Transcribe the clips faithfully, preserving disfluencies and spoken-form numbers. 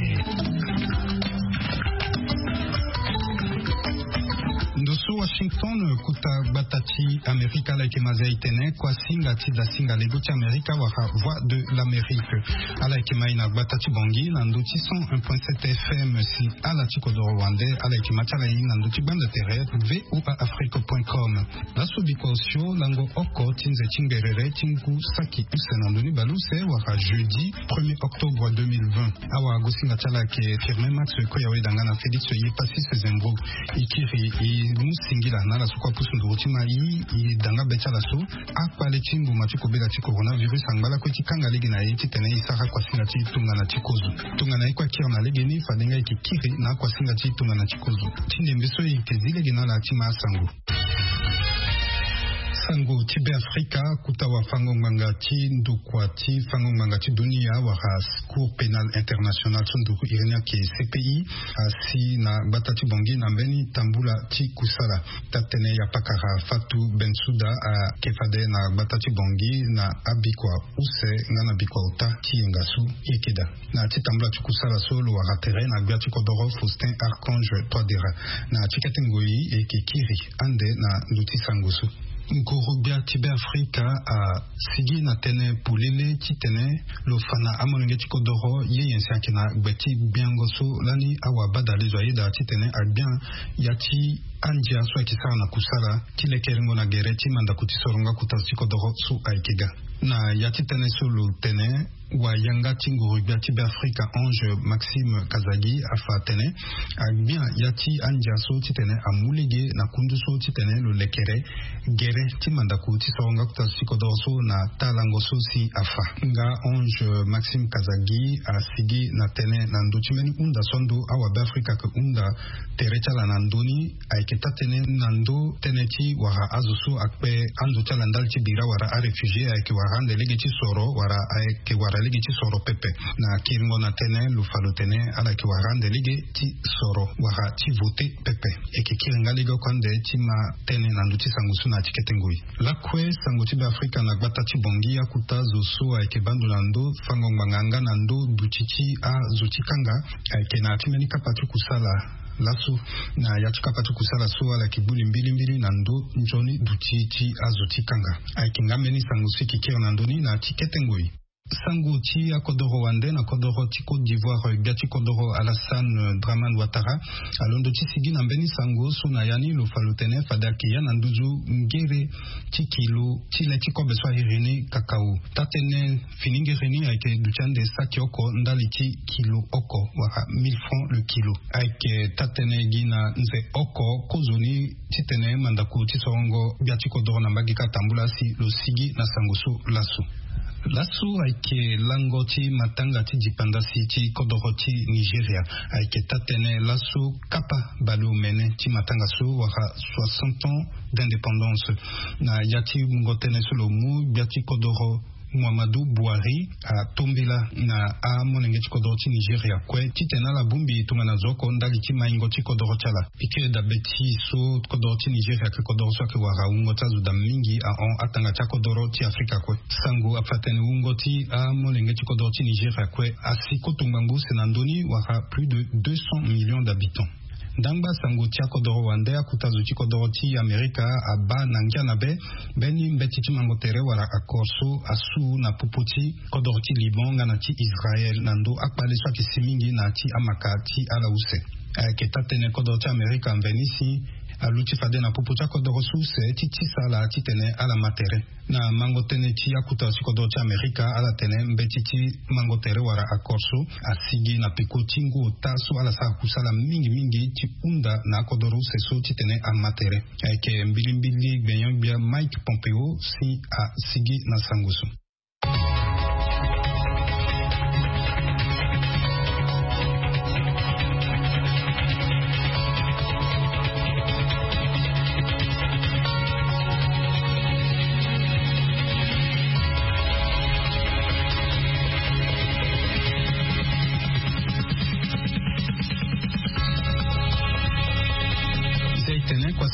Ndosu Washington kuta batati Amerika la kemaza itene kwa singa tiza singa legoti Amerika waka voix de l'Amérique ala kemaina batati bongi na nduti cent un point sept F M si ala chiko do Rwanda ala kemachala ina nduti banda terrestre v o a afrique point com la subikosio lango oko tinze chingerere tinku saki usenandoni baluse waka jeudi premier octobre deux mille vingt awa gosinga chala ke firme max koyawe dangana Félix Yepasi Sezembro ikiri i musingila na la sukwa pusu ndurutima i i danga becha la so akwa le chimbu machiko bela chiko coronavirus angala ko tikanga legi na yiti tene isaka kwa singa chi tunga na chikozu tunga na ikwa kira na legi ni fadenga ikikiri na kwa singa chi tunga na chikozu chinde mbiso ikezile gina la tima asangu Sango Tibe Afrika kutawa fango mangati ndukwati fango mangati dunia wahas Cour pénal international sunduku irenia ke C P I asi na batati bongi na mbeni tambula ti kusala tatene ya pakara Fatou Bensouda a kefade na batati bongi na abikwa use ngana bikwa uta ti ngasu ikeda na ti tambula ti kusala solo wa ratere na gbiati kodoro Faustin Archange Toadera na chiketengoi e kekiri ande na nduti sangosu Ngorobia Tibe Afrika a sigi na tene pulele ti tene lo fana amonenge ti kodoro ye yensi akina gbeti biangoso lani awa badale zoye da ti tene a bien ya ti anjia so akisara na kusala ti lekeringo na gere ti manda kuti soronga kuta ti kodoro su aikega na ya ti tene solo tene wa yanga ti Ngorobia Tibe Afrika Ange Maxime Kazagi afa tene a bien ya ti anjia so ti tene a mulege na kundu so ti tene lo lekere gere ti mandaku ti soronga kuta ti kodoro so na talango so si afa nga Ange Maxime Kazagi a sigi na tene na nduti meni unda sondo awa be Afrika ke unda tere chala na ndoni aiketa tene nando tene ti wara azusu akpe andu chala ndal ti bira wara a refugie aike wara ndelege ti soro wara aike wara lege ti soro pepe na kiringo na tene lufalo tene ala ke wara ndelege ti soro wara ti vote pepe eke kiringa lege kwande ti ma tene na nduti sangusu na tiketengoi lakwe sango ti be Afrika na gbata ti bongi akuta zo so aike bandu na ndo fango nganga na ndo duchichi a zuchikanga aike na timeni kapatu kusala lasu na yatuka patu kusala so ala kibuli mbili mbili na ndo njoni duchichi a zuchikanga aike ngameni sangusu kikira na ndoni na tiketengoi Sango ti akodoro wande na kodoro ti Côte d'Ivoire gati kodoro Alassane Dramane Ouattara alondo ti sigi na mbeni sango so na yani lo falutene fadaki ya na nduzu ngere ti kilo ti le ti kobe so irene kakao tatene fininge reni aike duchande saki oko ndali ti kilo oko wara mille francs le kilo aike tatene gina nze oko kozoni ti tene mandaku ti songo gati kodoro na mbagika tambula si lo sigi na sango so lasu Lasu aike lango ti matanga ti dipandasi ti kodoro ti Nigeria aike tatene lasu kapa balu mene ti matanga so wara soixante ans d'indépendance na yati ngotene solo mu biati kodoro Muhammadu Buhari a tombela na a monenge ti kodoro ti Nigeria kwe ti tena la bumbi tunga na zoko ndali ti maingo ti kodoro chala ike da beti so kodoro ti Nigeria ke kodoro so ke wara ungo tazu da mingi a on atanga ti kodoro ti Afrika kwe sango afatene ungo ti a monenge ti kodoro ti Nigeria kwe asiko tumbangu senandoni wara plus de deux cents millions d'habitants. Dangba sango tia kodoro wande akutazu ti kodoro ti Amerika aba nangia na be beni mbeti ti mangotere wara akorso asu na puputi kodoro ti Liban ngana ti Israel nando akpale so ki simingi na ti amaka ti alause ke tatene kodoro ti Amerika mvenisi aluti fade na puputi kodoro su se ti ti sala ti tene ala matere na mangotene ti akuta ti kodoro ti Amerika ala tene mbeti ti mangotere wara akorso asigi na piko tingu taso ala sa kusala mingi mingi ti unda na kodoro se so ti tene a matere ke mbili mbili gbenyon bia Mike Pompeo si a sigi na sangusu.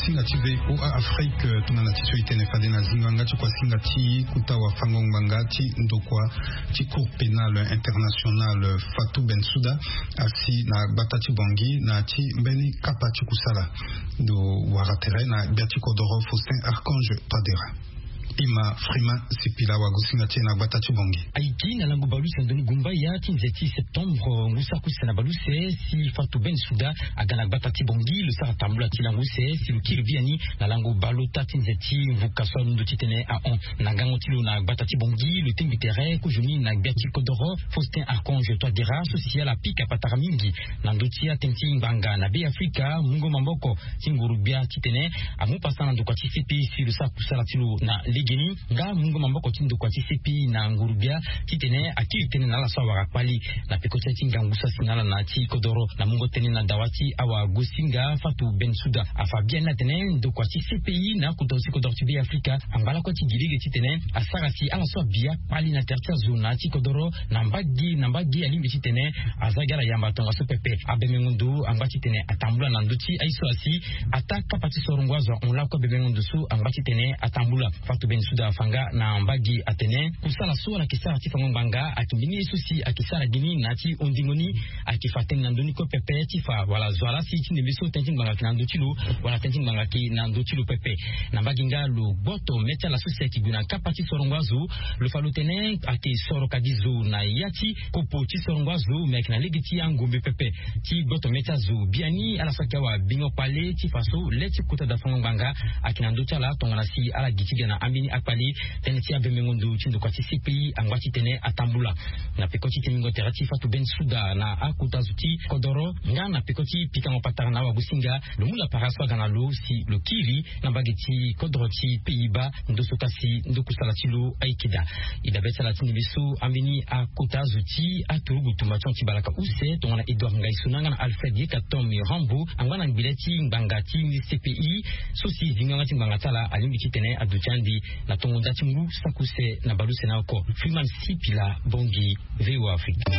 singa chive o Afrique tumana tiso itene fadena zinganga chikwa singa ti kutawa fangong bangati ndokwa ti cour pénal international Fatou Bensouda asi na batati bongi na ti mbeni kapa chikusala do waratere na Berti Kodoro Faustin Archange Padera Ima Frima Sipila Wagusinga Tiena Batati Bongi. Aiki na lango balu sandoni gumba ya tinzeti septembre ngusa kusana balu se si Fatou Bensouda agana Batati Bongi le sara tambula tilangu se si lukiri biani na lango balu ta tinzeti vukaso ndo titene a on nangango tilo na Batati Bongi le tembi tere kujuni na Berti Kodoro Faustin Archange Padera sosia la pika patara mingi na ndotia tenti mbanga na be Afrika mungo mamboko tingurubia titene amu pasana ndo kwa tisepi si le sara kusala tilo na geni nga mungu mamboko tindo kwa tisepi na ngurubia titene akili tene na la sawa pali na pekota tinga ngusa sinala na ti Kodoro na mungo tene na dawati awa gosinga Fatou Bensouda afa bien na tene ndo kwa tisepi na kudosi Kodoro tibi Afrika ambala kwa tigirige titene asarasi ala so bia pali na tertia zona ti Kodoro na mbagi na mbagi alimbi titene azagara yamba tonga so pepe abemengundu ambati tene atambula na nduti aiso asi ataka pati sorongwazo on la ko bemengundu su ambati tene atambula Fatou Bensouda fanga na mbagi atene kusala suwa na kisara tifa mbanga akimbini susi akisara gini nati ondingoni akifaten nandoni ko pepe tifa wala zwala si tinde biso tentin mbanga kinando tilo wala tentin mbanga kinando tilo pepe na mbagi ngalo boto mecha la susi akiguna kapati sorongwazo le falutene ake soro kadizo na yati kopo ti sorongwazo mek na legiti angombe pepe ti boto mecha zo biani ala sakawa bingo pale tifa so leti kuta da fanga mbanga akinando tala tongana si ala gitiga na ambini akpali teneti ya bemengundu chindo kwa tisipi angwati tene atambula na pekoti temingo terati Fatou Bensouda na akuta zuti Kodoro nga na pekoti pika ngopatara na wabusinga lumula paraswa ganalo si lokiri na bageti Kodoro ti Pays-Bas ndosokasi ndokusala tilo aikida idabeta la tini bisu ambini akuta zuti aturugu tumachon tibalaka use tongana Edouard Ngaisunanga na Alfred Yekatomi Rambo angwana ngbileti mbangati C P I sosi zinganga timbanga tala alimbi tene aduchandi na tongo datimbu sakuse na baluse na oko Freeman Sipila Bongi V O Afrika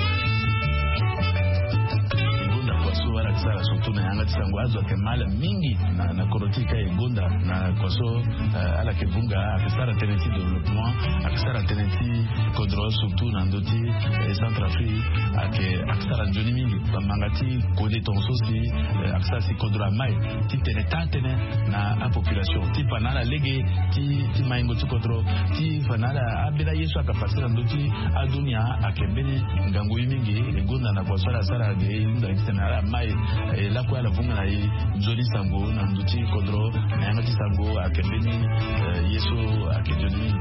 kwaso wala kisara surtout na yanga tisangwazo kemala mingi na na korotika egonda na kwaso uh, ala kebunga akisara teneti development akisara teneti Kodoro surtout na ndoti eh, Centrafrique ake akisara njoni mingi bamangati kode tonsosi eh, akisara si Kodoro mai ti tene tatene na a population ti panala lege ti ti maingo ti Kodoro ti panala abela yesu akapasira ndoti adunia akembeni ngango mingi egonda na kwaso la sara de nda na mai la kwa la vunga na joli sango na nduti Kodoro na yanga ti sango akembeni yesu akejoni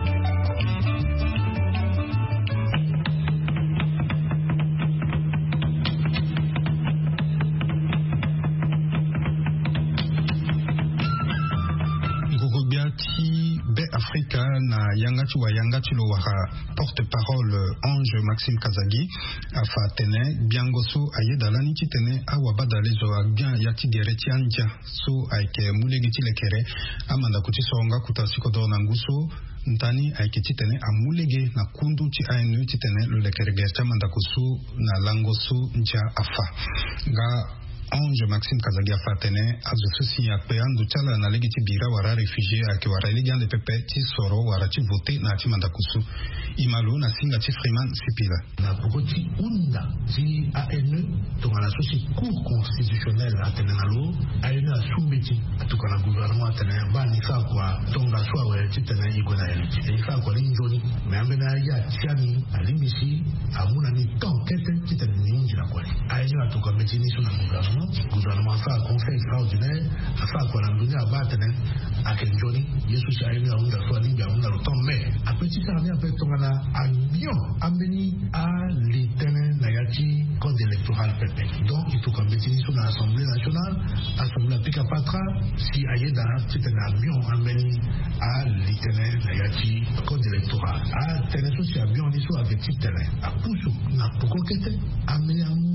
Afrika na yangati wa yangati lo wara porte-parole Ange Maxime Kazagi afa tene biangoso ayedalani titene awabadale zo agyan yati gereti anja so aike mulegiti lekere amanda kuti songa kutasi Kodoro na nguso ntani aike titene amulege na kundu ti ainu titene lo lekere gerti amanda kusu na langoso nja afa ga Ange Maxime Kazagi afatene azo susi ya pe andu chala na legiti bira wara refugee ake wara ligian de pepe ti soro wara ti vote na ti mandakusu imalu na singa ti Freeman Sipila na pokoti unda ti A N E tonga la sosi cour constitutionnelle atene na lo A N E a soumeti atuka na gouvernement atene ba ni fa kwa tonga swa we ti tene igona eliti e fa kwa linjoni me ambena ya tiani alimisi amuna ni tonkete ti tene ni njira kwa A N E atuka metini so na gouvernement gouvernement fa conseil extraordinaire fa kwa la dunia batene akenjoni yesu si ayi na unda so ni bia unda lo ton me apeti ka ni apeti tonga na abion ameni a litene na yati code électoral pepe donc il faut qu'on metini sur l'Assemblée nationale assemblée pika patra si ayi da tete na abion ameni a litene na yati code électoral a tene so si abion ni so avec tene a pusu na pokokete ameni ngoi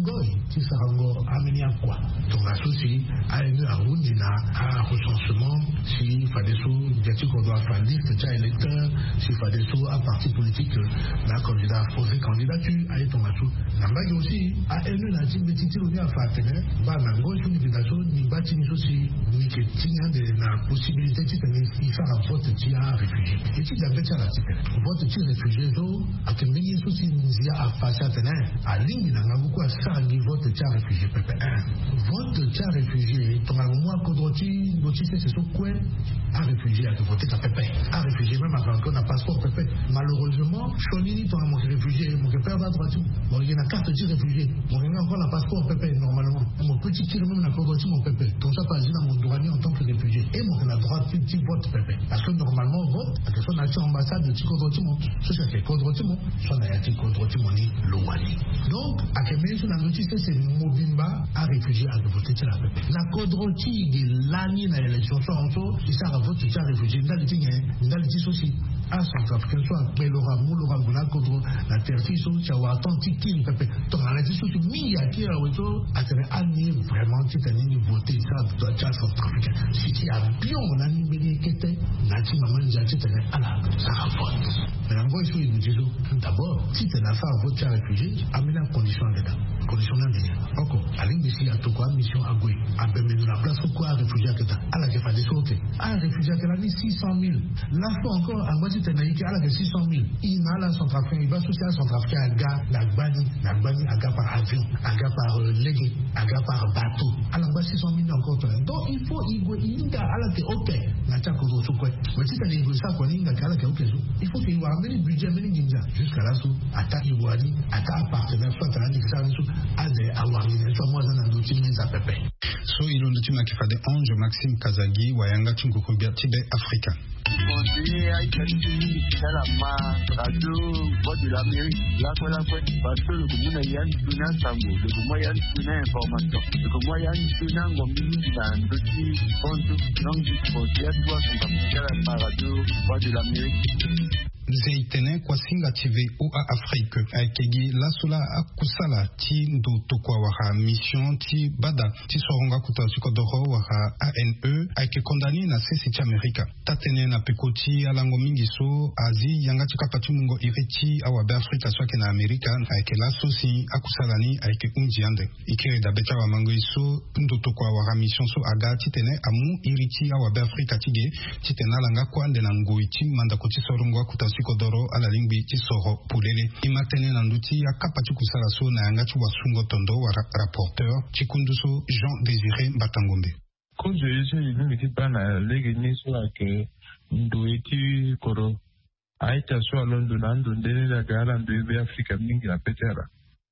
si Sarango amenia quoi. Donc la souci a une arrondi na a recensement si fadeso diati qu'on doit faire liste déjà électeur si fadeso a parti politique na candidat posé candidature a été en dessous. N'ambagi aussi a une na timbe titilo ni a fatene ba na ngoju ni bidaso ni bati ni souci ni que tinha de na possibilité de tenir il faire un vote tia réfugié. Et tu d'abord ça la titre. Vote tia réfugié do a que mini souci ni a face à tenir a ligne na ngabuko a ça ni vote tia réfugié P P un. Vote tia réfugié ton moi kodoti doti c'est ce quoi a réfugié à voter ta P P. A réfugié même avant qu'on a passeport P P. Malheureusement, Chonini ton mon réfugié, mon père va droit tout. Bon, il y a une carte de réfugié. Mon gars encore la passeport P P normalement. Mon petit tir même la kodoti mon P P. Donc ça passe dans mon douanier en tant que réfugié. Et mon a droit de petit vote P P. Parce que normalement on vote à quelque chose nature ambassade de petit kodoti mon. Ce que c'est kodoti mon. Soit d'ailleurs petit kodoti mon ni l'ouani. Donc à quel moment sur la notice c'est Mobimba a réfugié à voter la P P. La kodoti de l'année dans l'élection soit en tout, il s'est voté sur réfugié. Dans le ting, dans le ting aussi. À Centrafricain soit Belora, Moulora, Moula, Kodro, la Terfiso, Chawa, Atlantique, King, Pepe. Donc la rédition de Miyaki à Oto a été année vraiment titanique voter ça doit être Centrafricain. Si tu as bien on a mis Béni Kete, Nati Maman Jati Tene, ala, ça va vote. Mais en gros, il faut nous dire d'abord, si tu n'as pas voté à réfugié, amène la condition en l'état. Condition en l'état. Encore, à l'Indici, à Toko, mission à Goué, à Bémé, la place pourquoi à réfugié à Keta. À la Kefa des Sautés. À réfugié à Keta, six cent mille. Là, faut encore, à Moiti Tenaïki, à la six cent mille. Il n'a la Centrafricain, il va soucier à Centrafricain à Ga, la Gbani, la Gbani, à Ga par avion, à Ga par légué, à Ga par bateau. À la base, six cent mille encore. Donc, il faut, il faut, il y a, à la ok, n'a pas qu'on se quoi. Mais si tu as des ça, qu'on y a, qu'à la ok, il faut qu'il y ait un mini budget, mini ninja, jusqu'à là, sous, à ta Ivoirie, à ta partenaire, soit à l'Annexion, à des Awari, soit moi, dans un outil, mais ça peut payer. So, il y a un qui fait des anges, Maxime Kazagi, Wayanga Tungukubia, Tibet, Africa. Continuer à y continuer à la main, radio, voix de l'Amérique, là quoi là quoi, parce que le commun a yann tuna sango, le commun yann tuna information, le commun yann tuna ngomini dans le petit compte, donc du côté à toi, c'est comme ça la radio, voix de l'Amérique. Zeitene kwa singa T V ou à Afrique akegi la sula akusala ti ndo tokwa waha mission ti bada ti soronga kuta sikodoro waha A N E ake kondani na sesi ti Amerika tatene na pekoti alango mingi so azi yanga ti kapati mungo ireti awabe Afrika so ake na Amerika ake la sosi akusala ni ake unji ande ikere da beta wa mango iso ndo tokwa waha mission so aga ti tene amu ireti awabe Afrika tige ti tena langa kwa ande na ngoi ti manda ko ti soronga kuta Kodoro ala lingbi ti soho pulele imatene nanduti ya kapati kusala so na yanga ti wasungo tondo wa rapporteur chikunduso Jean Désiré Batangombe ko je je ni ti bana lege ni so ake ndo eti koro aita so alondo nando ndene da gala ndo be Afrika mingi na petera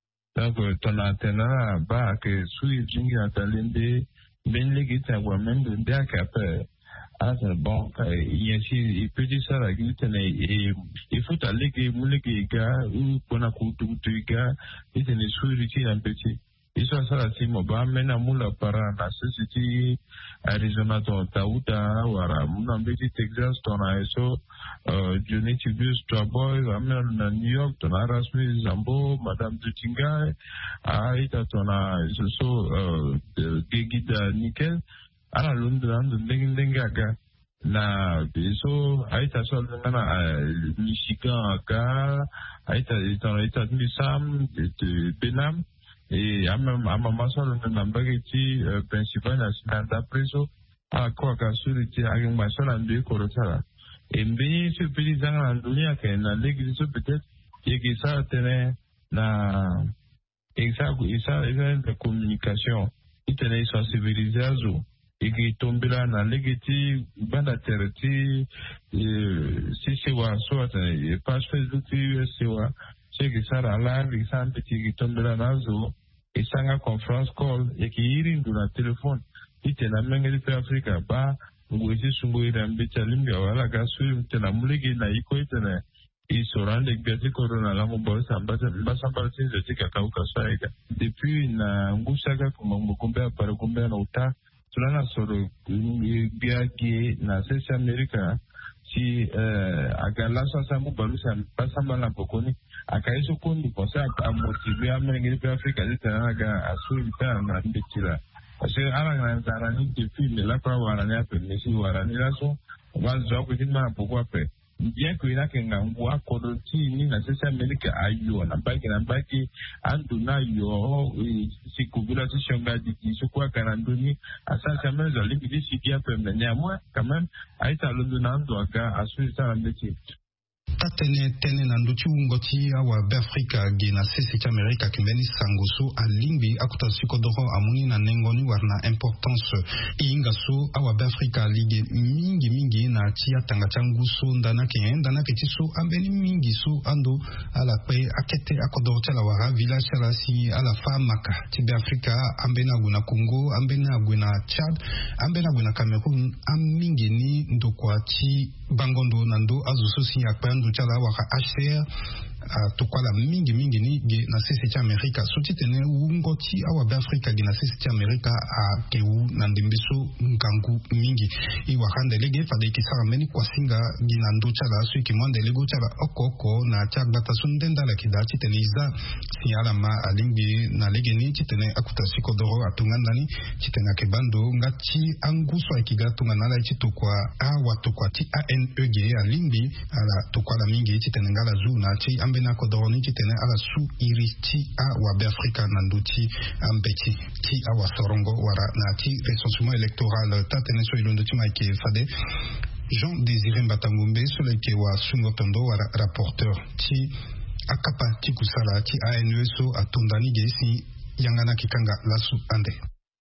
tako tona tena ba ke sui jingi atalembe ben lege ta wa mendo ndaka pe Ah, c'est bon. Il y a il peut dire ça, la guilde, il faut aller que mon gars, ou qu'on a coupé tout gars, il est souris un petit. Et ça, ça, c'est mon bas, mais na moula para, na société, Arizona, ton Taouta, ou à mon petit Texas, ton A S O, Johnny Tibus, toi boy, amène à New York, ton Erasmus, Zambo, Madame Dutinga, Aïta, ton A S O, Guiguida Nickel. Ala London ndenge ndenge aga na beso aita so na Michigan aga aita dans l'état de Missam de Benam et amam amama so na mbageti principal national d'apreso a quoi ka surité a ngba so na ndé korotala et mbi ce pays dans dunia que na l'église peut-être qui ça tenait na exact ça est la communication il tenait sensibiliser azo et qui tombe là dans l'égalité banda terti si c'est wa soit page Facebook c'est wa c'est que ça là l'exemple qui tombe là nazo et ça nga conference call et qui irin dans le téléphone il te la menga de Africa ba ngwezi sungo ira mbita limga wala gasu te la muligi na iko itene il se rend exercer corona la mobile samba samba c'est que kauka saika depuis na ngusaga kuma mkombe para kumbe na uta tulana soro biagi na sesi Amerika si agala so samu balusa pasamba la pokoni akaiso kundi kwa sababu motivé amengi pe Afrika zitana ga asulita na ndikira parce que ala na zarani depuis mais là kwa warani ape mesi warani laso bazo ko kinna pourquoi pe bien que ina kenga ngwa kodoti ni na sasa Amerika ayo na baki na baki anduna yo sikubula sishonga dikiso kwa karandoni asasa mezo libidi sikia pe mais moi quand même aita londona ndo aka asulita ndiki tatene tene na nduchi ungoti awa Afrika gina sisi cha Amerika kimbeni sangoso alimbi akuta sikodoro amuni na nengoni warna importance ingaso awa Afrika lige mingi mingi na tia tanga changuso ndana ke ndana ke tiso ambeni mingi so ando ala pe akete akodoro chala wara village chala si ala famaka tibe Afrika ambena guna Congo ambena guna Chad ambena guna Cameroon am mingi ni ndokwa ti bangondo nando azuso si akpandu chala waka H C R Uh, tukwala mingi mingi ni ge na sisi cha Amerika suti tene ungoti awa be Afrika ge na sisi cha Amerika a keu na ndimbiso nkangu mingi iwa hande lege fade kisara meni kwa singa ge na ndo chala sui ki mwande lego chala oko oko na chak bata sundenda la kida chitene iza si alama alingi na lege ni chitene akuta siko doro atungandani chitene akebando ngati anguso ikiga tungana chitukwa awa tukwa ti A N E G alingi ala tukwala mingi chitene ngala zu na chi ambena kodoroni chitene ala su iriti a wabe Afrika nanduti ambeti ti awa sorongo wara na ti recensement électoral tatene so ilondo ti maike fade Jean Désiré Mbatangombe so leke wa sungotondo wara rapporteur ti akapa ti kusala ti A N E so atondani gesi yangana kikanga lasu ande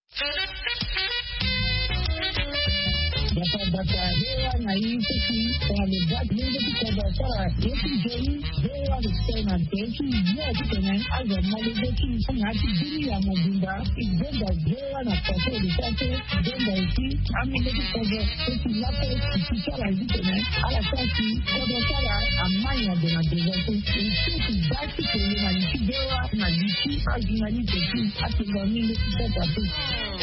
Data data hewa na hizi kwa mibaki mingi kutoka sara yetu jeni hewa kusema teki yote tena azo mali zetu na dini ya mobinda igenda hewa na pato lisate genda iti amile kutoka teki lapo kisara hizi tena ala kasi kwa sara amanya dena dezoto iti basi kwenye na nchi hewa na nchi ajinali teki atinga mingi kutoka teki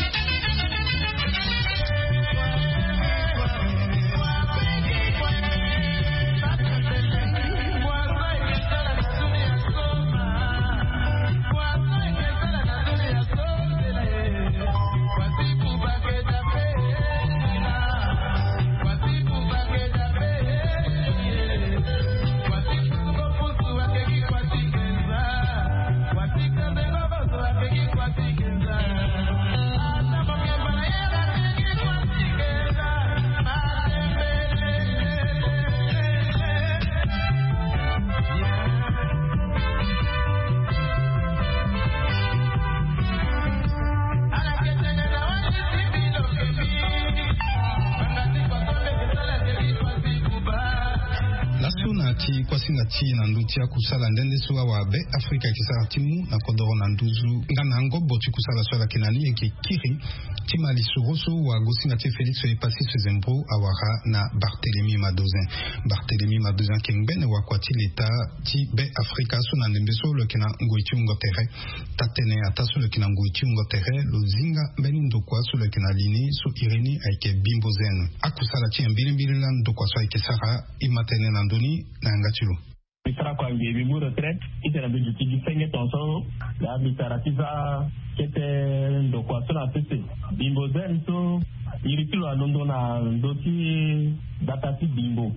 kwa singa ti na ndutia kusala ndende suwa wa be Afrika kisara timu na kodoro na nduzu ngana ngobo ti kusala swala kinani eke kiri tima lisuroso wa gosinga ti Félix e pasi sezembro awara na Barthélemy Madozin Barthélemy Madozin kengbene wa kwa ti leta ti be Afrika so na ndembe so le kina ngoiti ungo tere tatene ataso le kina ngoiti ungo tere lo zinga beni ndokwa so le kina lini so irini aike bimbo zen akusala ti mbili mbili la ndokwa so aike sara imatene na ndoni na ngachilo Isara kwa ngebi mu retraite itera bi jiki senge tonso la bitara tiza kete ndokwa so na tete bimbo zen so iritilo anondo na ndoti data ti bimbo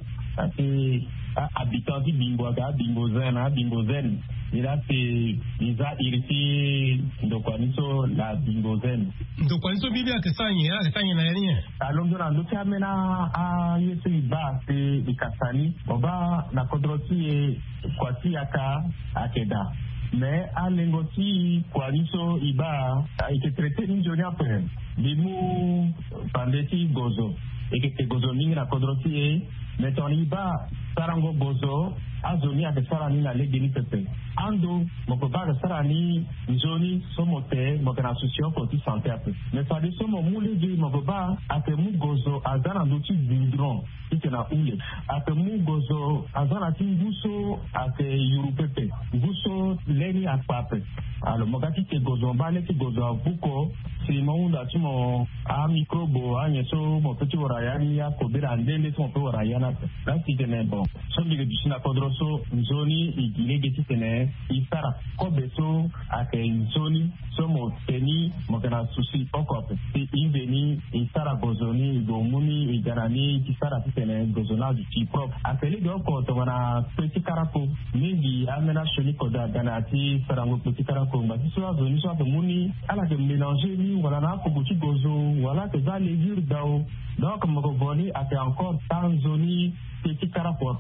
ati habitant ti bimbo aga bimbo zen na bimbo zen ila te iza iriti ndokwa niso la bimbo zen ndokwa niso bibi akesanye akesanye na yanye alondo na ndoti amena a yesu iba te ikasani oba na kodroti kwa ti aka akeda mais alengoti kwa niso iba ike traité ni joni après bimu pandeti gozo ike gozo mingi na kodroti mais ton iba sarango gozo azoni ake sarani na legeni pepe ando moko ba sarani zoni somote moko na association pour santé ape mais ça de somo mule de moko ba ake mu gozo azana ndoti bindron itena ule ake mu gozo azana ti nguso ake yuru pepe nguso leni akpape alors mogati ke gozo ba le ke gozo avuko si maunda chimo a microbo anye so mo peti warayani ya kobera ndele so mo warayana la titene bon so bige dishina kodroso nzoni igilege titene isara kobeso ake nzoni so mo teni mo kana susi okope ti inveni isara gozoni igomuni iganani isara titene gozona du ti prop apeli do ko to wana peti karako mingi amena shoni koda ganati sarango peti karako ba so azoni so muni ala de mélanger ni wala na ko buti gozo wala te za légure dao donc mo ko voni ate encore tant zoni peti karako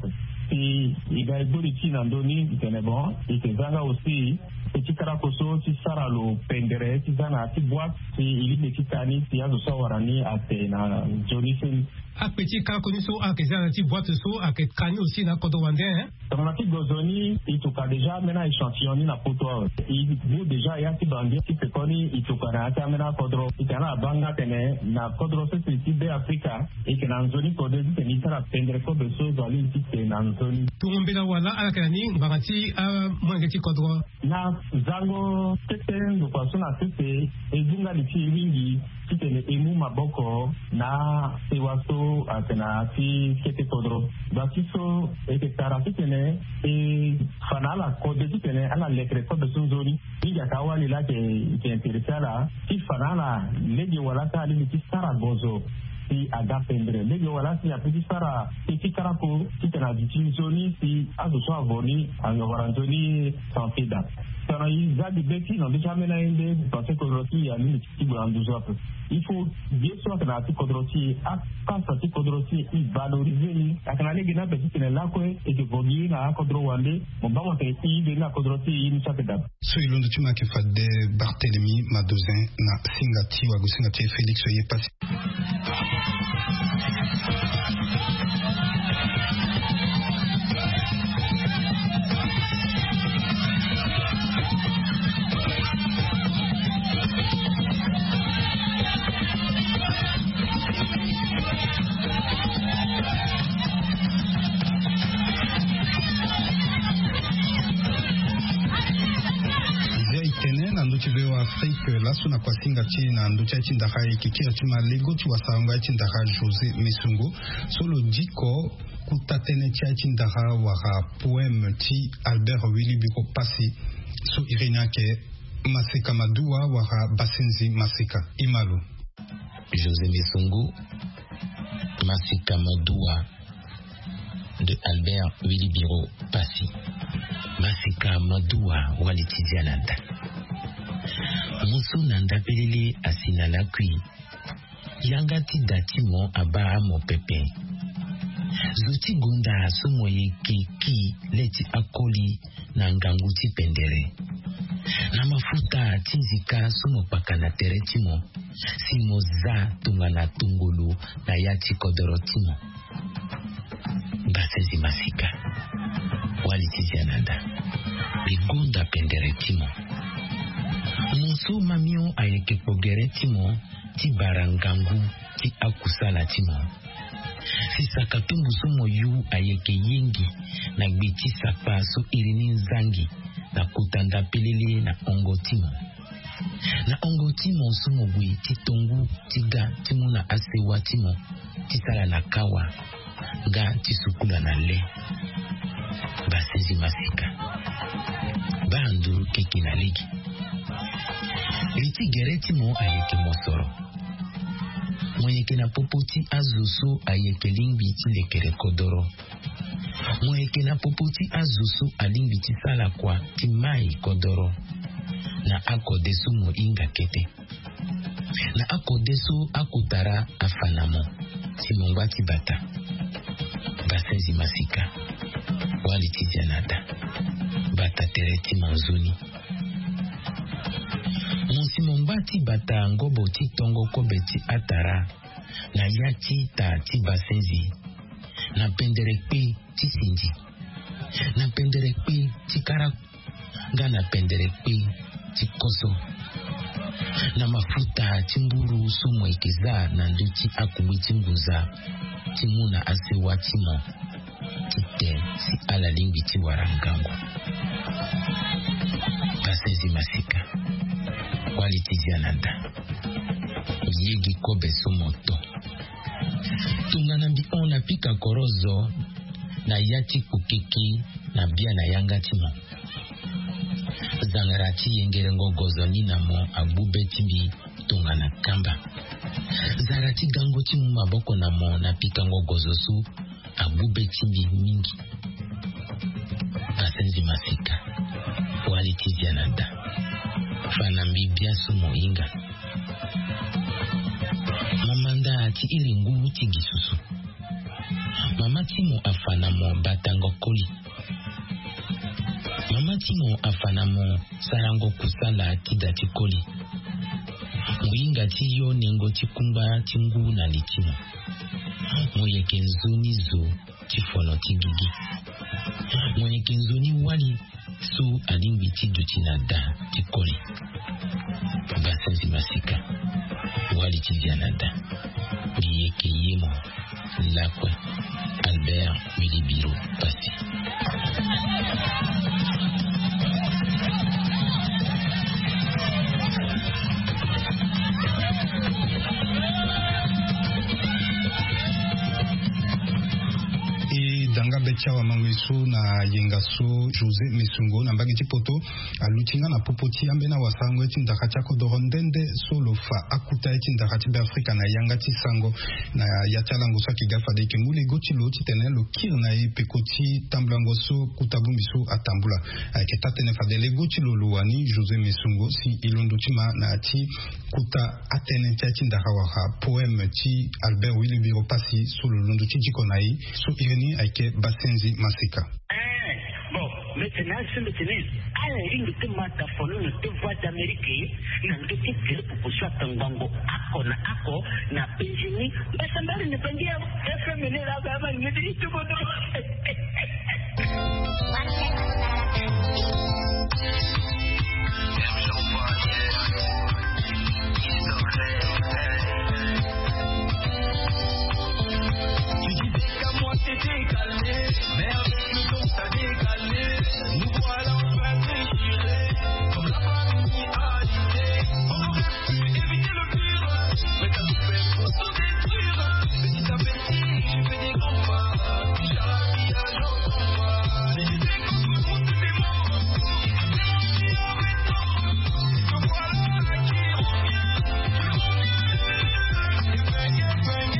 et il y a des qui n'ont donné du bon et que ça aussi petit caracoso qui sera le pendere qui s'en a petit boîte et il est petit cani qui a de sawarani à na Johnson a petit caracoso a que ça a petit boîte so a que cani aussi na kodowande hein dans la petite gozoni il toka déjà maintenant échantillonné la photo il vous déjà il y a petit bandit qui peut connaître il toka na ta maintenant kodro il y a na banga tene na kodro c'est petit de Africa et que dans zone kodro c'est ni sera pendere ko de so dans les petits na zone tumbira wala ala kanani bagati a mwangeti kodro na zango tete ndo kwa sona tete ezunga liti wingi tete emu maboko na ewaso atena ti tete kodro batiso ete tarati tene e fanala kode tene ala lekre kode sunzori ninja kawali la ke ke interesala ti fanala lege wala ta ali ti sara gozo si aga pendere lege wala si apeti sara ti karako ti tena di zoni si azo so avoni anga warantoni santida sana yi zadi beti non déjà mena inde parce que kodroti ya ni ti branduzo apo il faut bien sûr que la kodroti a quand ça kodroti i valoriser ni akana lege na beti tena la ko e de vogi na kodro wande mo ba mo te ti de na kodroti ni chapeda so ilondo tuma ke fadde Barthélemy Madozin na singati wa singati Félix ye passé Afrique la suna kwa singa china nducha chinda hai kikia chuma lego tu wasanga chinda ha José Messungo solo diko kutatene cha chinda ha wara poème ti Albert Willy Biko Passi so irenia ke Maseka Madua wara Basenzi Maseka Imalo José Messungo Maseka Madua de Albert Willy Biro Passi Maseka Madua walitiziananda Musu nanda pelele asina lakui yangati datimo aba mo pepe zuti gunda sumo ye kiki leti akoli na nganguti pendere na mafuta tinzika sumo pakana teretimo simo za tungana tungulu na yati kodorotimo Basenzi Masika walitiziananda bigunda pendere timo Musu mamio ayeke pogere timo ti barangangu ti akusala timo si sakatumbu sumo yu ayeke yengi na gbiti sapa so irini nzangi na kutanda pelele na ongo timo na ongo timo sumo bui ti tongu ti ga timo na asewa timo ti sala na kawa ga ti sukula na le Basenzi Masika bandu keki na legi Riti gereti mo ayeke mosoro Moyeke na popoti azusu ayeke lingbi ti lekere kodoro Moyeke na popoti azusu alingbi ti sala kwa ti mai kodoro Na akodesu mo inga kete Na akodesu akutara afanamo ti mongwa ti bata Basenzi Masika wali ti zianada Bata tere ti manzoni Monsi mombati bata ngobo ti tongo kobe ti atara na yati ta ti Basenzi na pendere pe ti sinji na pendere pe ti kara ga na pendere pe ti koso na mafuta ti mburu sumo ikiza na nduti akumbi ti nguza ti muna asewa ti mo ti te si ala lingbi ti warangangu Basenzi Masika walitiziananda yegi kobe somoto tungana bi ona pika korozo na yati kukiki na bia na yanga timo zangarati yengere ngogozo ninamo abube timbi tungana kamba zarati gango timu maboko namo na pika ngogozo su abube timbi mingi Basenzi Masika Waliti Janada Fanambi Biasu Moinga Mamanda ati ilingu tigisusu Mama Timo afanamo batango koli Mama Timo afanamo sarango kusala kidati koli Muinga tiyo nengo tikumba tingu na litimo Moye kenzuni zo tifono tigigi Mwenye kenzoni wali su alimbiti dutinada tikoli Basenzi Masika wali tizianada Biyeke yemo lakwe Albert Wilibiro Pasi Chawa Mangwesu na Yengaso Jose Mesungo na Mbagi Chipoto alutinga na popoti ambena wasango eti ndakachako dorondende solo fa akuta eti ndakati be Afrika na yangati sango na yatalango sa kigafa de kemule goti lo titenelo kirna e pekoti tamblango so kutabumbiso atambula ketatene fa de le goti lo luani Jose Mesungo si ilondotima na ati kuta atene eti ndakawa poème ti Albert Wilibiro Pasi solo londochi jikonai so ireni aike Basenzi Masika. Eh, bon, maintenant, c'est le tennis. Alors, il te mata fono ne te voit d'Amérique, n'en te fait que pour pousser à Tangango, Ako, na Ako, na Péjini, mais ça m'a ne pas dire, F M N là, bah, bah, me dit tout le monde. T'étais calmé, mais avec le temps t'as décalé. Nous voilà en train de déchirer, comme la famille a l'idée. On aurait pu éviter le pire, mais t'as tout fait pour tout détruire. Petit à petit, j'ai fait des grands pas, j'habillage en combat. J'ai lutté contre le monde de mes morts, j'ai menti en restant. Me voilà qui revient, je reviens. Et bang, et bang,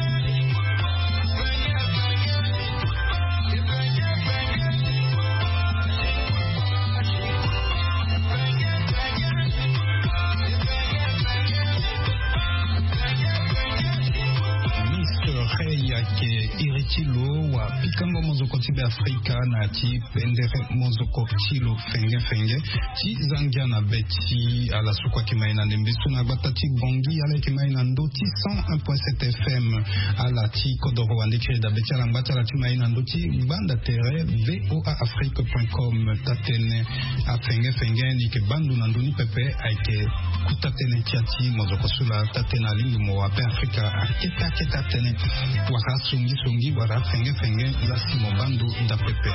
Iritilo wa pikango mozoko tibe Afrika na ti pendere mozoko tilo fenge fenge ti zangia na beti ala sukwa kimaina nembesu na batati bongi ala kimaina ndoti cent un point sept F M ala ti kodoro wande da beti ala mbata ala timaina ndoti banda tere voa afrique point com tatene a fenge fenge ni ke bandu na ndoni pepe aike kutatene tiati mozoko sula tatena lingu mo wa pe Afrika aketa keta tene waka sungi sungi wara fenge fenge la simo bandu da pepe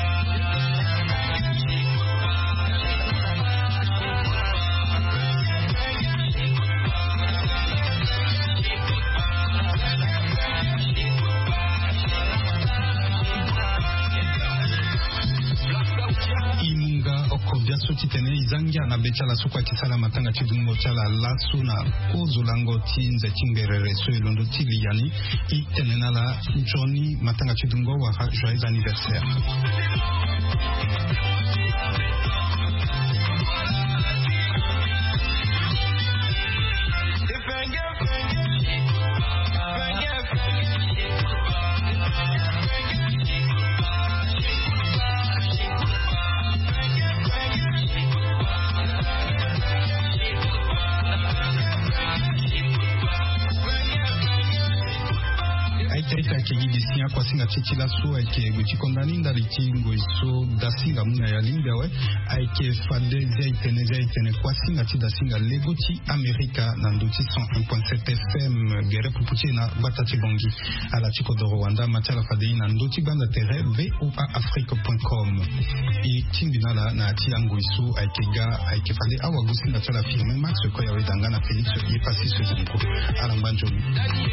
titene izangia na bechala sukwa kisala matanga chidungo chala lasu na kozo lango tinze chimberere so elondo tiliani itenena la Johnny matanga chidungo wa joyeux anniversaire. Amerika ke gidisia kwa singa chichila so ake guchikondani ndari chingo iso dasinga muna ya limbewe ake fade zia itene zia itene kwa singa chi dasinga legochi Amerika na nduchi cent un point sept F M gere pupuche na batati bongi ala chiko do Rwanda machala fade na nduchi banda tere v o a afrique point com i timbinala na tiango iso ake ga ake fade awa gusi na chala firme max ko ya wedanga na Felix ye pasi ce zinko ala mbanjoli